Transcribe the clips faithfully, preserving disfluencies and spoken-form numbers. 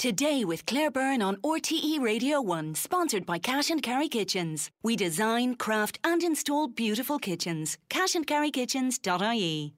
Today with Claire Byrne on R T E Radio one, sponsored by Cash and Carry Kitchens. We design, craft and install beautiful kitchens. cash and carry kitchens dot I E.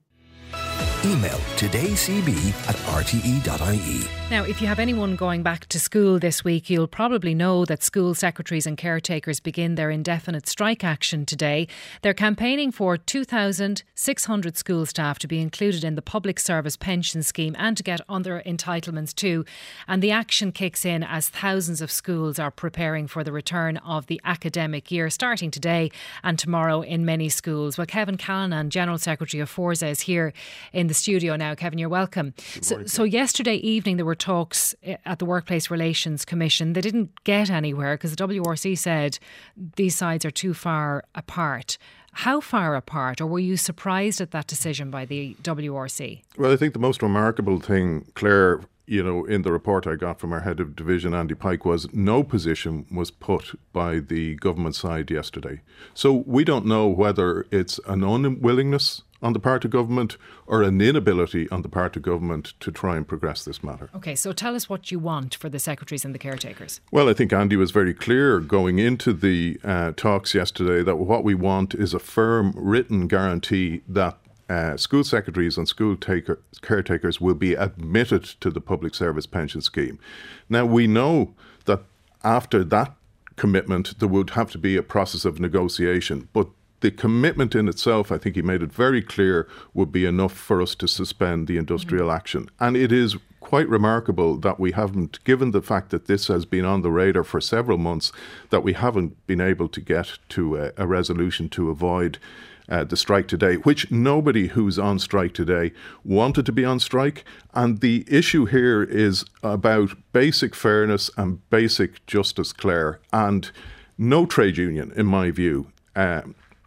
Email todaycb at r t e dot i e. Now, if you have anyone going back to school this week, you'll probably know that school secretaries and caretakers begin their indefinite strike action today. They're campaigning for two thousand six hundred school staff to be included in the public service pension scheme and to get other entitlements too. And the action kicks in as thousands of schools are preparing for the return of the academic year, starting today and tomorrow in many schools. Well, Kevin Callanan, General Secretary of Forza, is here in the studio now. Kevin, you're welcome. So, so yesterday evening there were talks at the Workplace Relations Commission. They didn't get anywhere because the W R C said these sides are too far apart. How far apart, or were you surprised at that decision by the W R C? Well, I think the most remarkable thing, Claire, you know, in the report I got from our head of division, Andy Pike, was no position was put by the government side yesterday. So we don't know whether it's an unwillingness on the part of government or an inability on the part of government to try and progress this matter. OK, so tell us what you want for the secretaries and the caretakers. Well, I think Andy was very clear going into the uh, talks yesterday that what we want is a firm written guarantee that Uh, school secretaries and school taker, caretakers will be admitted to the public service pension scheme. Now, we know that after that commitment, there would have to be a process of negotiation. But the commitment in itself, I think he made it very clear, would be enough for us to suspend the industrial mm-hmm. action. And it is quite remarkable that we haven't, given the fact that this has been on the radar for several months, that we haven't been able to get to a, a resolution to avoid Uh, the strike today, which nobody who's on strike today wanted to be on strike. And the issue here is about basic fairness and basic justice, Claire. And no trade union, in my view, uh,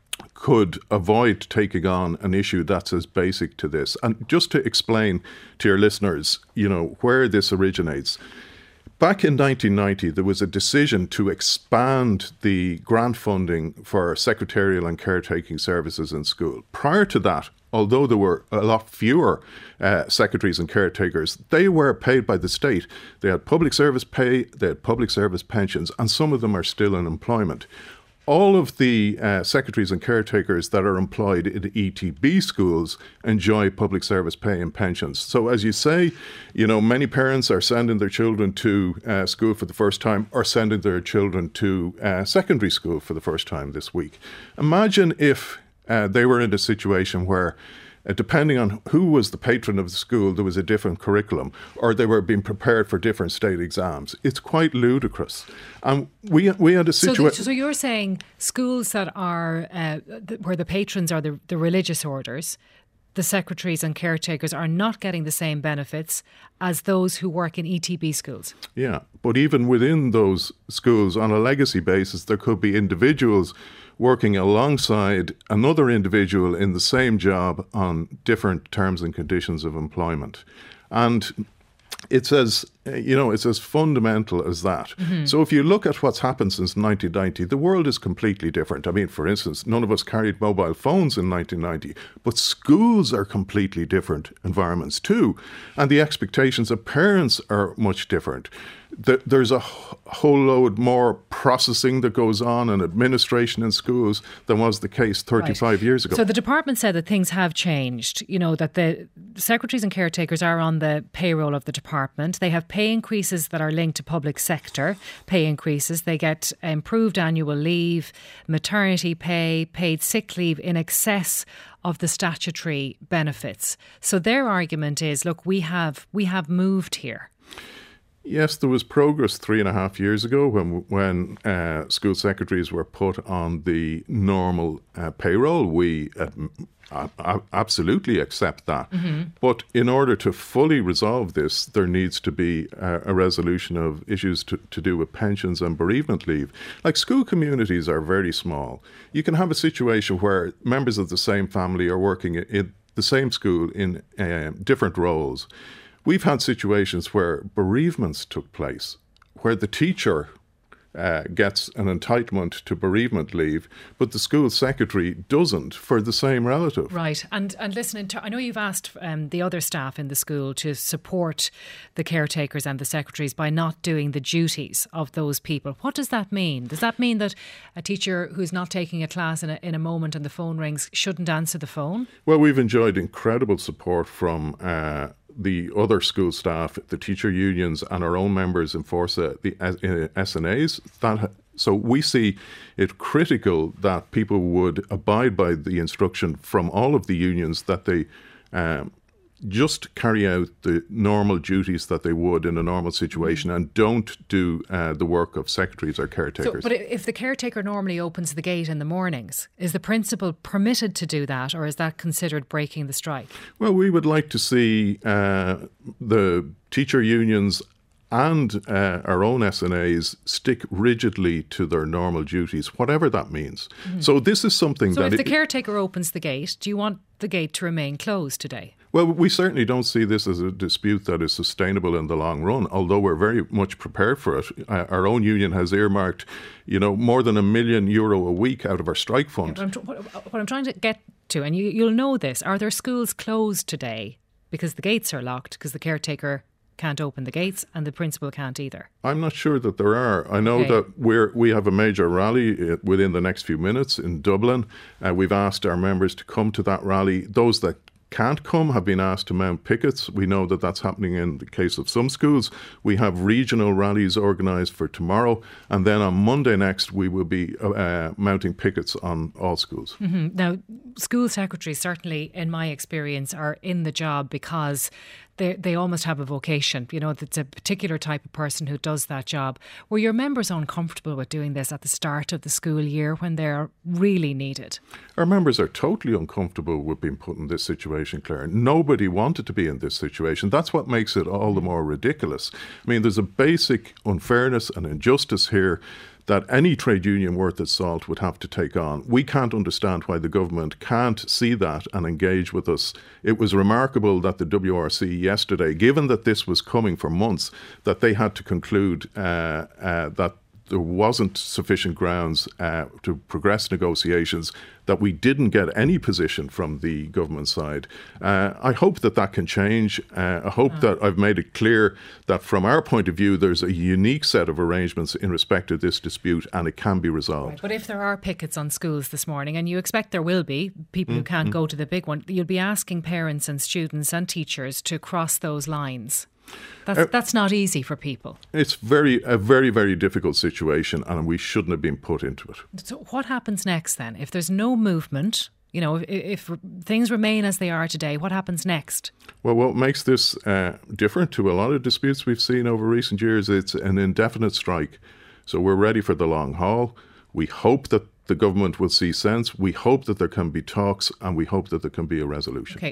could avoid taking on an issue that's as basic to this. And just to explain to your listeners, you know, where this originates. Back in nineteen ninety, there was a decision to expand the grant funding for secretarial and caretaking services in school. Prior to that, although there were a lot fewer uh, secretaries and caretakers, they were paid by the state. They had public service pay, they had public service pensions, and some of them are still in employment. All of the uh, secretaries and caretakers that are employed in E T B schools enjoy public service pay and pensions. So as you say, you know, many parents are sending their children to uh, school for the first time or sending their children to uh, secondary school for the first time this week. Imagine if uh, they were in a situation where Uh, depending on who was the patron of the school, there was a different curriculum, or they were being prepared for different state exams. It's quite ludicrous. And we we had a situation. So, so you're saying schools that are uh, th- where the patrons are the, the religious orders, the secretaries and caretakers are not getting the same benefits as those who work in E T B schools. Yeah, but even within those schools, on a legacy basis, there could be individuals working alongside another individual in the same job on different terms and conditions of employment. And it's as, you know, it's as fundamental as that. Mm-hmm. So if you look at what's happened since nineteen ninety, the world is completely different. I mean, for instance, none of us carried mobile phones in nineteen ninety, but schools are completely different environments too. And the expectations of parents are much different. There's a whole load more processing that goes on and administration in schools than was the case thirty-five right. years ago. So the department said that things have changed, you know, that the secretaries and caretakers are on the payroll of the department. They have pay increases that are linked to public sector pay increases. They get improved annual leave, maternity pay, paid sick leave in excess of the statutory benefits. So their argument is, look, we have we have moved here. Yes, there was progress three and a half years ago when when uh, school secretaries were put on the normal uh, payroll. We uh, absolutely accept that. Mm-hmm. But in order to fully resolve this, there needs to be a, a resolution of issues to, to do with pensions and bereavement leave. Like, school communities are very small. You can have a situation where members of the same family are working in the same school in uh, different roles. We've had situations where bereavements took place, where the teacher uh, gets an entitlement to bereavement leave, but the school secretary doesn't for the same relative. Right. And and listen, in ter- I know you've asked um, the other staff in the school to support the caretakers and the secretaries by not doing the duties of those people. What does that mean? Does that mean that a teacher who's not taking a class in a, in a moment and the phone rings shouldn't answer the phone? Well, we've enjoyed incredible support from uh, the other school staff, the teacher unions and our own members in Forza, the S N As. That, so we see it critical that people would abide by the instruction from all of the unions that they um, just carry out the normal duties that they would in a normal situation and don't do uh, the work of secretaries or caretakers. So, but if the caretaker normally opens the gate in the mornings, is the principal permitted to do that, or is that considered breaking the strike? Well, we would like to see uh, the teacher unions and uh, our own S N As stick rigidly to their normal duties, whatever that means. Mm-hmm. So this is something so that... So if it, the caretaker opens the gate, do you want the gate to remain closed today? Well, we certainly don't see this as a dispute that is sustainable in the long run, although we're very much prepared for it. Uh, our own union has earmarked, you know, more than a million euro a week out of our strike fund. Yeah, what, I'm, what, what I'm trying to get to, and you, you'll know this, are there schools closed today because the gates are locked, because the caretaker can't open the gates and the principal can't either? I'm not sure that there are. I know okay. that we're, we have a major rally within the next few minutes in Dublin. Uh, we've asked our members to come to that rally. Those that can't come have been asked to mount pickets. We know that that's happening in the case of some schools. We have regional rallies organised for tomorrow, and then on Monday next we will be uh, mounting pickets on all schools. Mm-hmm. Now, school secretaries, certainly in my experience, are in the job because they they almost have a vocation. You know, it's a particular type of person who does that job. Were your members uncomfortable with doing this at the start of the school year when they're really needed? Our members are totally uncomfortable with being put in this situation, Claire. Nobody wanted to be in this situation. That's what makes it all the more ridiculous. I mean, there's a basic unfairness and injustice here that any trade union worth its salt would have to take on. We can't understand why the government can't see that and engage with us. It was remarkable that the W R C yesterday, given that this was coming for months, that they had to conclude uh, uh, that there wasn't sufficient grounds uh, to progress negotiations, that we didn't get any position from the government side. Uh, I hope that that can change. Uh, I hope oh. that I've made it clear that from our point of view, there's a unique set of arrangements in respect to this dispute and it can be resolved. Right. But if there are pickets on schools this morning, and you expect there will be, people mm-hmm. who can't go to the big one, you'll be asking parents and students and teachers to cross those lines. That's, uh, that's not easy for people. It's very a very, very difficult situation and we shouldn't have been put into it. So what happens next then? If there's no movement, you know, if, if things remain as they are today, what happens next? Well, what makes this uh, different to a lot of disputes we've seen over recent years, it's an indefinite strike. So we're ready for the long haul. We hope that the government will see sense. We hope that there can be talks and we hope that there can be a resolution. Okay.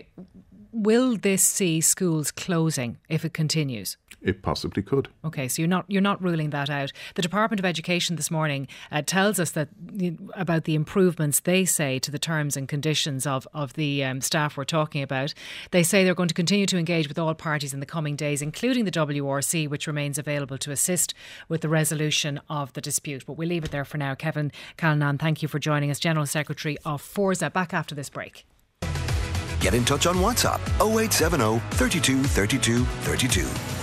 Will this see schools closing if it continues? It possibly could. Okay, so you're not you're not ruling that out. The Department of Education this morning uh, tells us that about the improvements they say to the terms and conditions of of the um, staff we're talking about. They say they're going to continue to engage with all parties in the coming days, including the W R C, which remains available to assist with the resolution of the dispute. But we'll leave it there for now. Kevin Callanan, thank you for joining us, General Secretary of Forza. Back after this break. Get in touch on WhatsApp oh eight seven oh, three two, three two, three two.